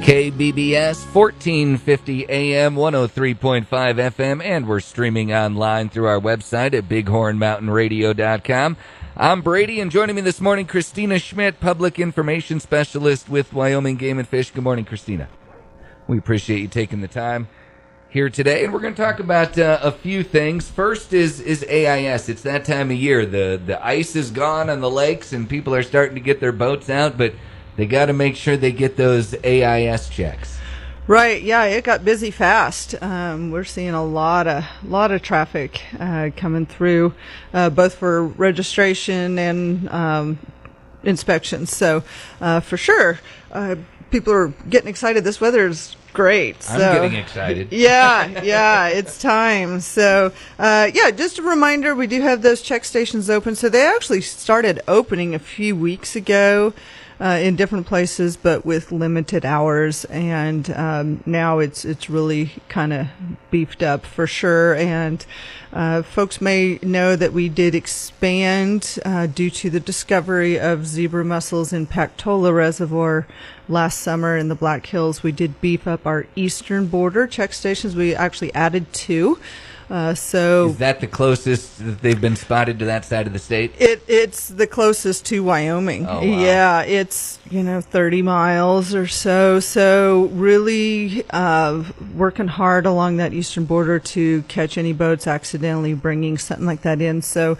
KBBS 1450 AM, 103.5 FM, and we're streaming online through our website at bighornmountainradio.com. I'm Brady, and joining me this morning, Christina Schmidt, Public Information Specialist with Wyoming Game and Fish. Good morning, Christina. We appreciate you taking the time here today, and we're going to talk about a few things. First is AIS. It's that time of year. The ice is gone on the lakes, and people are starting to get their boats out, but they got to make sure they get those AIS checks. Right. Yeah, it got busy fast. We're seeing a lot of traffic coming through, both for registration and inspections. So for sure, people are getting excited. This weather is great. I'm getting excited. Yeah, it's time. So, just a reminder, we do have those check stations open. So they actually started opening a few weeks ago in different places, but with limited hours. And now it's really kind of beefed up for sure. And folks may know that we did expand due to the discovery of zebra mussels in Pactola Reservoir last summer in the Black Hills. We did beef up our eastern border check stations. We actually added 2. So is that the closest that they've been spotted to that side of the state? It's the closest to Wyoming. Oh, wow. Yeah, it's 30 miles or so. So really working hard along that eastern border to catch any boats accidentally bringing something like that in. So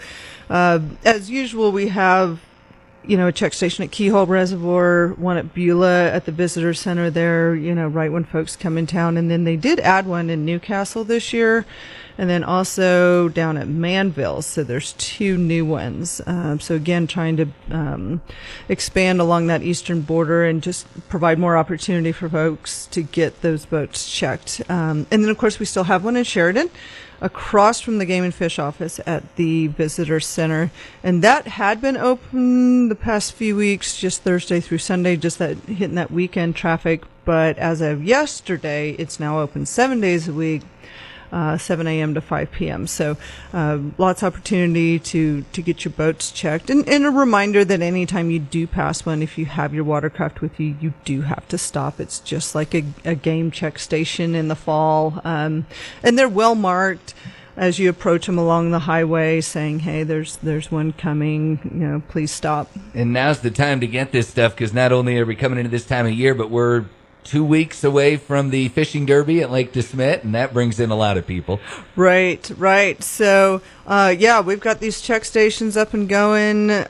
as usual, we have a check station at Keyhole Reservoir, one at Beulah at the visitor center there, right when folks come in town. And then they did add one in Newcastle this year, and then also down at Manville. So there's 2 new ones. So again, trying to expand along that eastern border and just provide more opportunity for folks to get those boats checked. And then, of course, we still have one in Sheridan, across from the Game and Fish office at the visitor center, and that had been open the past few weeks, just Thursday through Sunday, just that hitting that weekend traffic. But as of yesterday, it's now open 7 days a week, 7 a.m. to 5 p.m. So lots of opportunity to get your boats checked. And a reminder that anytime you do pass one, if you have your watercraft with you, you do have to stop. It's just like a game check station in the fall. And they're well marked as you approach them along the highway, saying, hey, there's one coming, please stop. And now's the time to get this stuff, because not only are we coming into this time of year, but we're 2 weeks away from the fishing derby at Lake DeSmet, and that brings in a lot of people. Right. So, we've got these check stations up and going. They're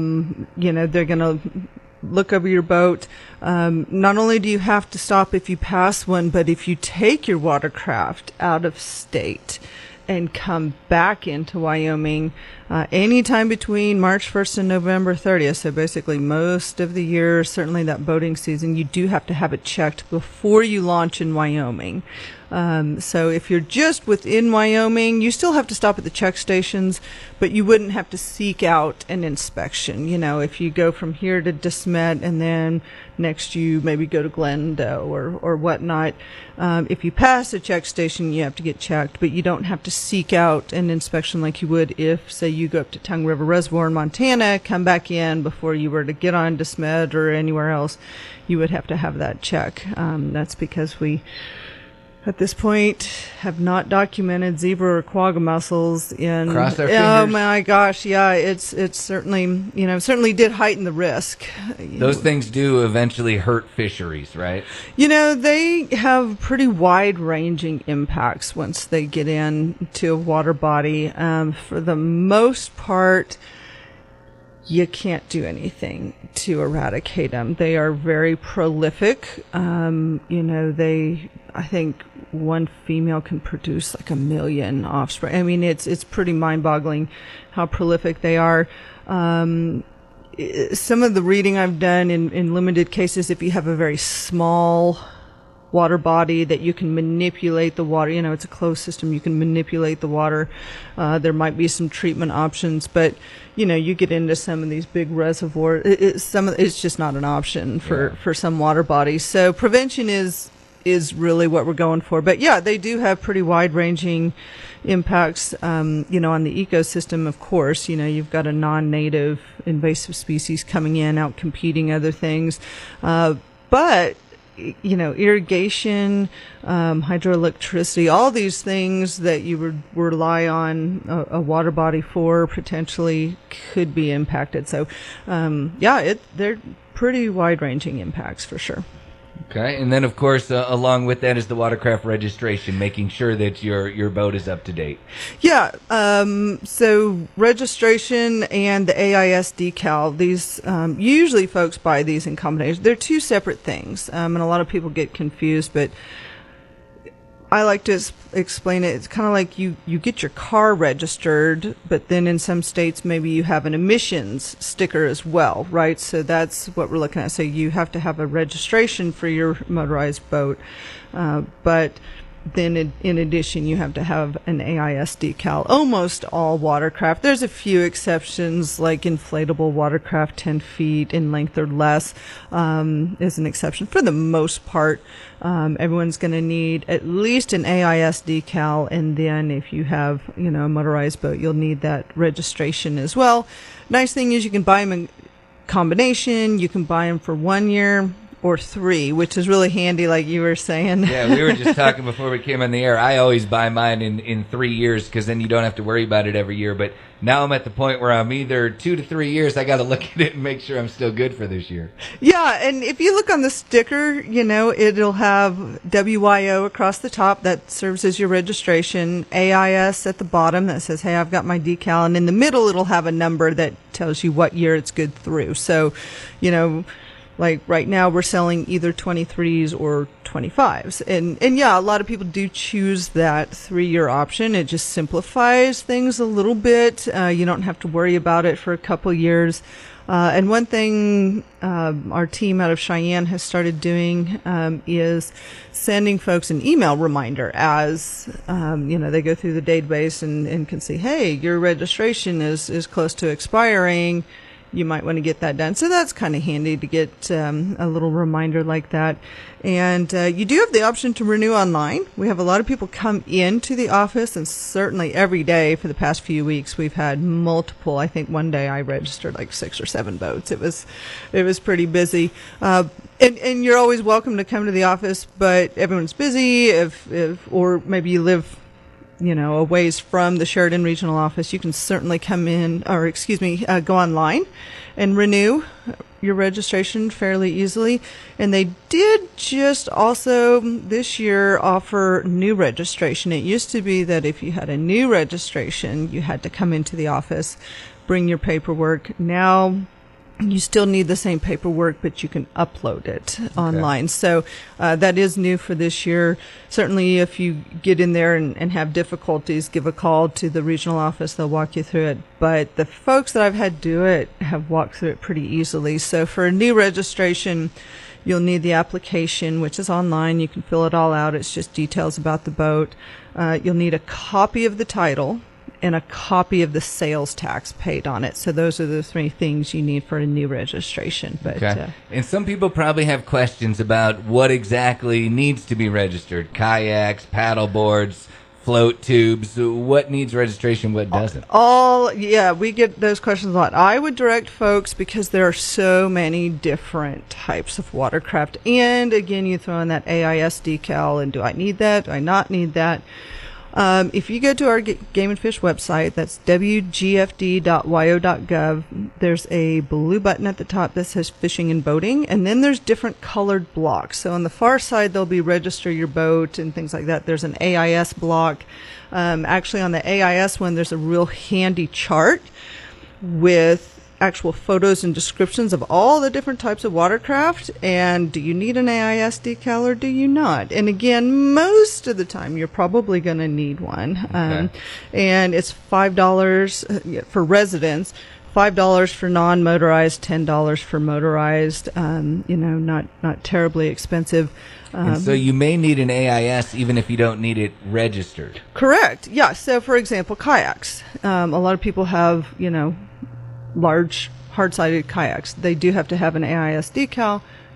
going to look over your boat. Not only do you have to stop if you pass one, but if you take your watercraft out of state and come back into Wyoming anytime between March 1st and November 30th. So basically most of the year, certainly that boating season, you do have to have it checked before you launch in Wyoming. So if you're just within Wyoming, you still have to stop at the check stations, but you wouldn't have to seek out an inspection. If you go from here to DeSmet and then next you maybe go to Glendo or whatnot, if you pass a check station, you have to get checked, but you don't have to seek out an inspection like you would if, say, you go up to Tongue River Reservoir in Montana, come back in before you were to get on DeSmet or anywhere else. You would have to have that check. That's because we, at this point, have not documented zebra or quagga mussels in. Cross our fingers. Oh my gosh, yeah, it's certainly certainly did heighten the risk. Those things do eventually hurt fisheries, right? They have pretty wide-ranging impacts once they get into a water body. For the most part, you can't do anything to eradicate them. They are very prolific. I think one female can produce like 1 million offspring. I mean, it's pretty mind-boggling how prolific they are. Some of the reading I've done in limited cases, if you have a very small water body that you can manipulate the water, it's a closed system, you can manipulate the water. There might be some treatment options, but you get into some of these big reservoirs, it's just not an option for some water bodies. So prevention is really what we're going for. But yeah, they do have pretty wide-ranging impacts, on the ecosystem. Of course, you've got a non-native invasive species coming in, out competing other things. But irrigation, hydroelectricity, all these things that you would rely on a water body for potentially could be impacted. So, they're pretty wide-ranging impacts for sure. Okay, and then of course, along with that is the watercraft registration, making sure that your boat is up to date. Yeah, so registration and the AIS decal, these usually folks buy these in combination. They're two separate things, and a lot of people get confused, but I like to explain it. It's kind of like you get your car registered, but then in some states maybe you have an emissions sticker as well, right? So that's what we're looking at. So you have to have a registration for your motorized boat, but then in addition you have to have an AIS decal. Almost all watercraft. There's a few exceptions, like inflatable watercraft 10 feet in length or less is an exception. For the most part, everyone's going to need at least an AIS decal, and then if you have a motorized boat, you'll need that registration as well. Nice thing is you can buy them in combination. You can buy them for 1 year or 3, which is really handy, like you were saying. Yeah, we were just talking before we came on the air. I always buy mine in 3 years because then you don't have to worry about it every year. But now I'm at the point where I'm either 2 to 3 years. I got to look at it and make sure I'm still good for this year. Yeah, and if you look on the sticker, it'll have WYO across the top that serves as your registration, AIS at the bottom that says, hey, I've got my decal, and in the middle it'll have a number that tells you what year it's good through. So, like right now we're selling either 23s or 25s. And yeah, a lot of people do choose that 3-year option. It just simplifies things a little bit. You don't have to worry about it for a couple years. And one thing our team out of Cheyenne has started doing is sending folks an email reminder as they go through the database and can see, hey, your registration is close to expiring. You might want to get that done. So that's kind of handy to get a little reminder like that. And you do have the option to renew online. We have a lot of people come into the office, and certainly every day for the past few weeks we've had multiple. I think one day I registered like 6 or 7 boats. It was pretty busy. And you're always welcome to come to the office, but everyone's busy. Or maybe you live a ways from the Sheridan Regional Office, you can certainly come in, go online and renew your registration fairly easily. And they did just also this year offer new registration. It used to be that if you had a new registration, you had to come into the office, bring your paperwork. Now you still need the same paperwork, but you can upload it online. So that is new for this year. Certainly, if you get in there and have difficulties, give a call to the regional office. They'll walk you through it. But the folks that I've had do it have walked through it pretty easily. So for a new registration, you'll need the application, which is online. You can fill it all out. It's just details about the boat. You'll need a copy of the title and a copy of the sales tax paid on it. So those are the 3 things you need for a new registration. But and some people probably have questions about what exactly needs to be registered. Kayaks, paddle boards, float tubes. What needs registration, what doesn't? We get those questions a lot. I would direct folks, because there are so many different types of watercraft. And again, you throw in that AIS decal, and do I need that? Do I not need that? If you go to our Game and Fish website, that's wgfd.yo.gov, there's a blue button at the top that says Fishing and Boating, and then there's different colored blocks. So on the far side, there'll be register your boat and things like that. There's an AIS block. Actually, on the AIS one, there's a real handy chart with actual photos and descriptions of all the different types of watercraft, and do you need an AIS decal or do you not? And again, most of the time you're probably going to need one. And it's $5 for residents, $5 for non-motorized, $10 for motorized. Not terribly expensive. And so you may need an AIS even if you don't need it registered. Correct. Yeah. So for example, kayaks. A lot of people have, large hard-sided kayaks. They do have to have an AIS decal.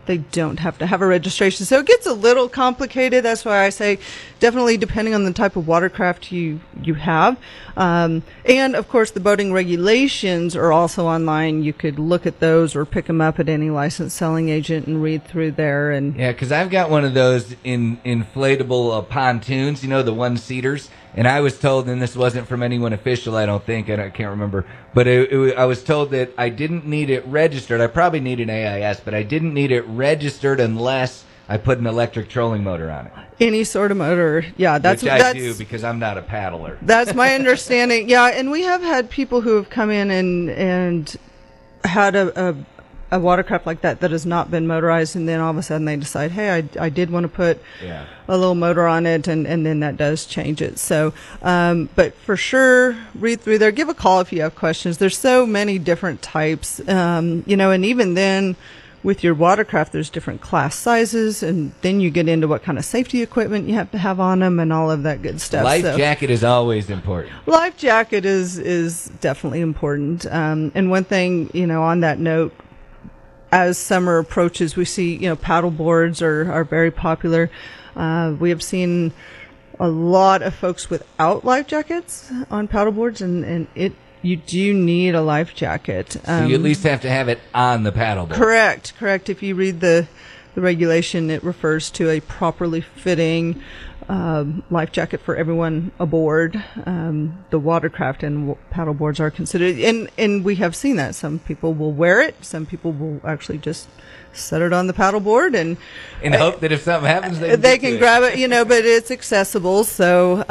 they don't have to have a registration. So it gets a little complicated. That's why I say definitely depending on the type of watercraft you have. And of course the boating regulations are also online. You could look at those or pick them up at any licensed selling agent and read through there. And yeah, because I've got one of those inflatable pontoons, the one-seaters. And I was told, and this wasn't from anyone official, I don't think, I can't remember, but I was told that I didn't need it registered. I probably need an AIS, but I didn't need it registered unless I put an electric trolling motor on it. Any sort of motor, yeah. Which I do because I'm not a paddler. That's my understanding. Yeah, and we have had people who have come in and had a watercraft like that has not been motorized, and then all of a sudden they decide, hey, I did want to put a little motor on it, and then that does change it. So, but for sure, read through there. Give a call if you have questions. There's so many different types, and even then, with your watercraft, there's different class sizes, and then you get into what kind of safety equipment you have to have on them and all of that good stuff. Life jacket is always important. Life jacket is definitely important. And one thing, on that note, as summer approaches, we see, paddle boards are very popular. We have seen a lot of folks without life jackets on paddle boards, and you do need a life jacket. So you at least have to have it on the paddleboard. Correct. If you read the regulation, it refers to a properly fitting life jacket for everyone aboard. The watercraft and paddle boards are considered, and we have seen that. Some people will wear it. Some people will actually just set it on the paddleboard and hope that if something happens, they can grab it, but it's accessible. So,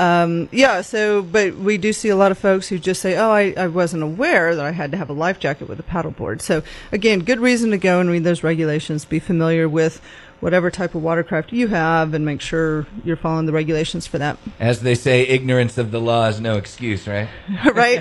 but we do see a lot of folks who just say, oh, I wasn't aware that I had to have a life jacket with a paddleboard. So again, good reason to go and read those regulations, be familiar with whatever type of watercraft you have, and make sure you're following the regulations for that. As they say, ignorance of the law is no excuse, right? Right.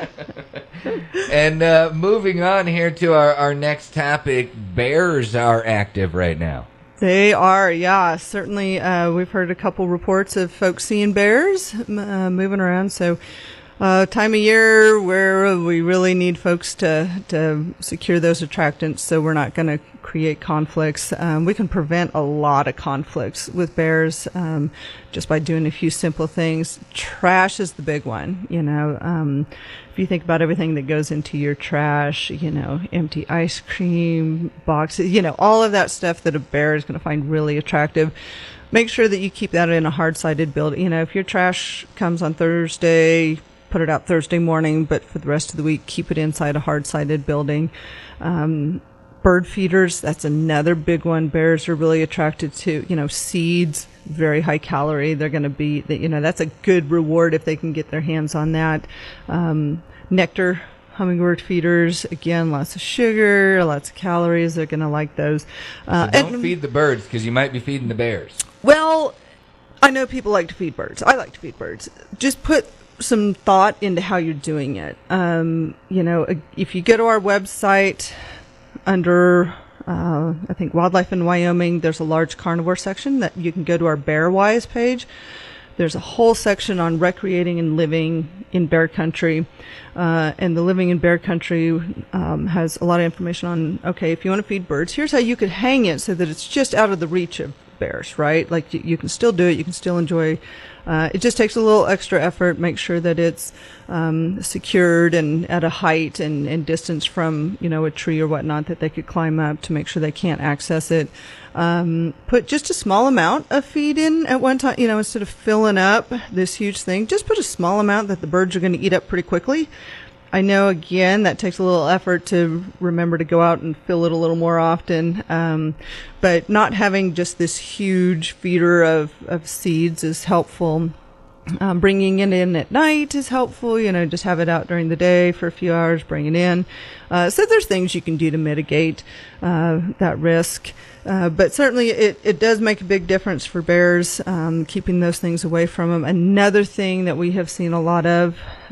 And moving on here to our next topic, bears are active right now. They are, yeah. Certainly, we've heard a couple reports of folks seeing bears moving around. So, time of year where we really need folks to secure those attractants, so we're not going to create conflicts. We can prevent a lot of conflicts with bears just by doing a few simple things. Trash is the big one. If you think about everything that goes into your trash, empty ice cream boxes, all of that stuff that a bear is going to find really attractive. Make sure that you keep that in a hard-sided building. If your trash comes on Thursday, put it out Thursday morning, but for the rest of the week, keep it inside a hard-sided building. Bird feeders, that's another big one. Bears are really attracted to, seeds, very high calorie. They're going to be, that's a good reward if they can get their hands on that. Nectar, hummingbird feeders, again, lots of sugar, lots of calories. They're going to like those. So don't feed the birds, because you might be feeding the bears. Well, I know people like to feed birds. I like to feed birds. Just put some thought into how you're doing it. If you go to our website, under, I think, Wildlife in Wyoming, there's a large carnivore section that you can go to our Bear Wise page. There's a whole section on recreating and living in bear country. And the living in bear country has a lot of information on, okay, if you want to feed birds, here's how you could hang it so that it's just out of the reach of bears, right? Like you can still do it. You can still enjoy. It just takes a little extra effort. Make sure that it's secured and at a height and distance from, a tree or whatnot that they could climb up to make sure they can't access it. Put just a small amount of feed in at one time, instead of filling up this huge thing, just put a small amount that the birds are going to eat up pretty quickly. I know, again, that takes a little effort to remember to go out and fill it a little more often. But not having just this huge feeder of seeds is helpful. Bringing it in at night is helpful. Just have it out during the day for a few hours, bring it in. So there's things you can do to mitigate that risk. But certainly it does make a big difference for bears, keeping those things away from them. Another thing that we have seen a lot of,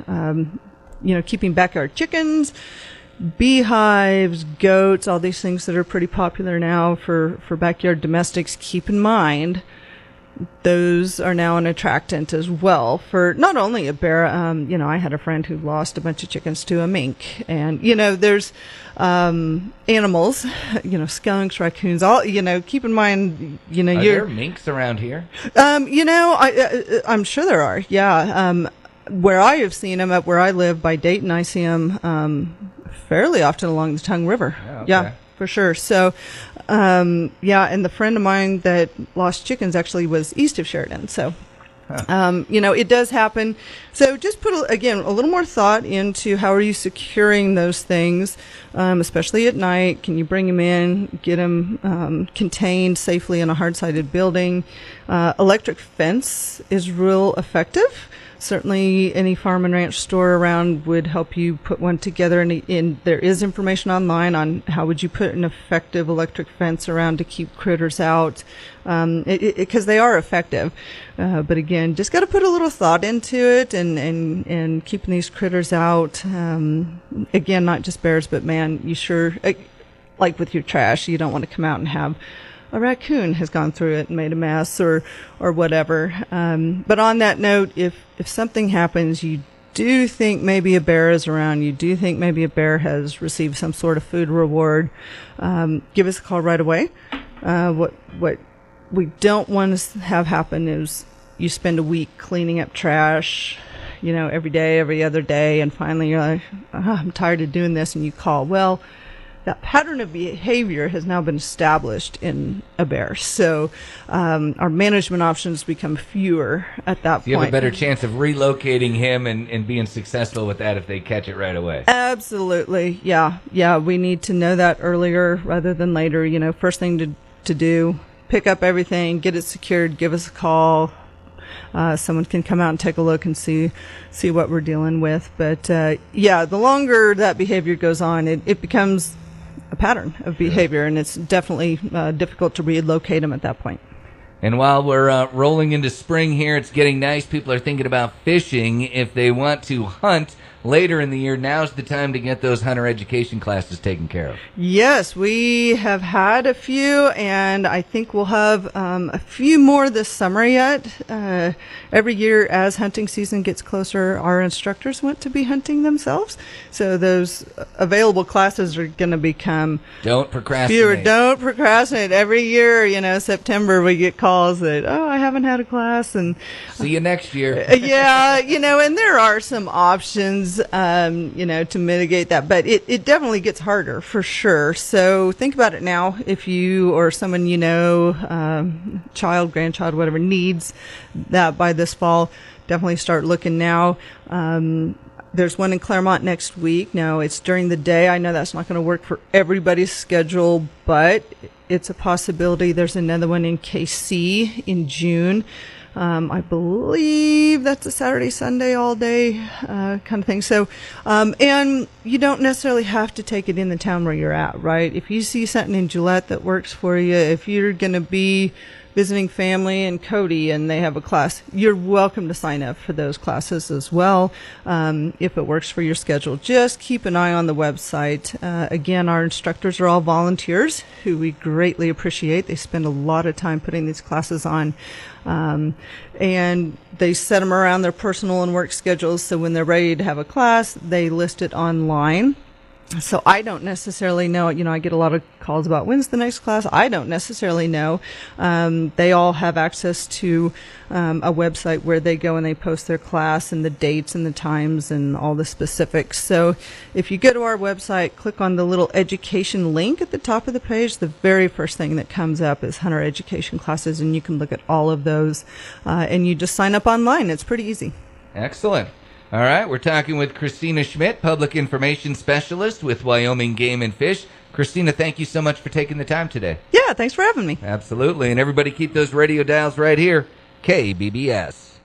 keeping backyard chickens, beehives, goats, all these things that are pretty popular now for backyard domestics. Keep in mind, those are now an attractant as well for not only a bear. I had a friend who lost a bunch of chickens to a mink, and there's animals, skunks, raccoons. All keep in mind, Are there minks around here? I'm sure there are. Yeah. Where I have seen them, up where I live by Dayton, I see them fairly often along the Tongue River. Oh, okay. Yeah, for sure. So, and the friend of mine that lost chickens actually was east of Sheridan. So, it does happen. So just put, a little more thought into how are you securing those things, especially at night. Can you bring them in, get them contained safely in a hard-sided building? Electric fence is real effective. Certainly any farm and ranch store around would help you put one together, and there is information online on how would you put an effective electric fence around to keep critters out, because they are effective. But again, just got to put a little thought into it and keeping these critters out. Again, not just bears, but man, you sure, like with your trash, you don't want to come out and have a raccoon has gone through it and made a mess or whatever. But on that note, if something happens, you do think maybe a bear is around, you do think maybe a bear has received some sort of food reward, give us a call right away. What we don't want to have happen is you spend a week cleaning up trash, every day, every other day, and finally you're like, I'm tired of doing this, and you call. Well, that pattern of behavior has now been established in a bear. So our management options become fewer at that point. You have a better chance of relocating him and being successful with that if they catch it right away. Absolutely. Yeah. Yeah. We need to know that earlier rather than later. First thing to do, pick up everything, get it secured, give us a call. Someone can come out and take a look and see what we're dealing with. But the longer that behavior goes on, it becomes a pattern of behavior, and it's definitely difficult to relocate them at that point. And while we're rolling into spring here, it's getting nice. People are thinking about fishing. If they want to hunt later in the year, now's the time to get those hunter education classes taken care of. Yes, we have had a few, and I think we'll have a few more this summer yet. Every year as hunting season gets closer, our instructors want to be hunting themselves. So those available classes are going to become Don't procrastinate. fewer. Don't procrastinate. Every year, September, we get calls that, I haven't had a class. And see you next year. yeah, and there are some options, to mitigate that, but it definitely gets harder for sure. So think about it now. If you or someone child, grandchild, whatever, needs that by this fall, definitely start looking now. There's one in Claremont next week. Now, it's during the day. I know that's not going to work for everybody's schedule, but it's a possibility. There's another one in KC in June. I believe that's a Saturday, Sunday, all day kind of thing. So, and you don't necessarily have to take it in the town where you're at, right? If you see something in Gillette that works for you, if you're going to be visiting family in Cody and they have a class, you're welcome to sign up for those classes as well. If it works for your schedule, just keep an eye on the website. Again, our instructors are all volunteers who we greatly appreciate. They spend a lot of time putting these classes on. And they set them around their personal and work schedules. So when they're ready to have a class, they list it online. So I don't necessarily know, I get a lot of calls about when's the next class. I don't necessarily know. They all have access to a website where they go and they post their class and the dates and the times and all the specifics. So if you go to our website, click on the little education link at the top of the page, the very first thing that comes up is hunter education classes, and you can look at all of those. And you just sign up online. It's pretty easy. Excellent. All right, we're talking with Christina Schmidt, Public Information Specialist with Wyoming Game and Fish. Christina, thank you so much for taking the time today. Yeah, thanks for having me. Absolutely, and everybody keep those radio dials right here, KBBS.